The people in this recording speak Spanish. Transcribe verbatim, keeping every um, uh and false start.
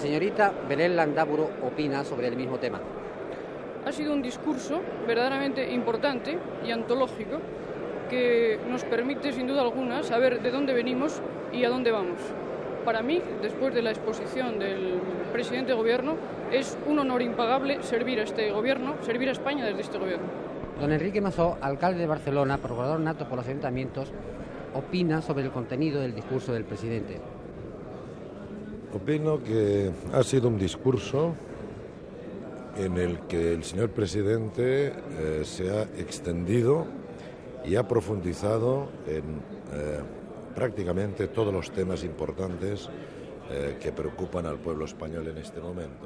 señorita Belén Landaburu opina sobre el mismo tema. Ha sido un discurso verdaderamente importante y antológico que nos permite, sin duda alguna, saber de dónde venimos y a dónde vamos. Para mí, después de la exposición del presidente de Gobierno, es un honor impagable servir a este Gobierno, servir a España desde este Gobierno. Don Enrique Masó, alcalde de Barcelona, procurador nato por los ayuntamientos, opina sobre el contenido del discurso del presidente. Opino que ha sido un discurso en el que el señor presidente eh, se ha extendido y ha profundizado en eh, prácticamente todos los temas importantes eh, que preocupan al pueblo español en este momento.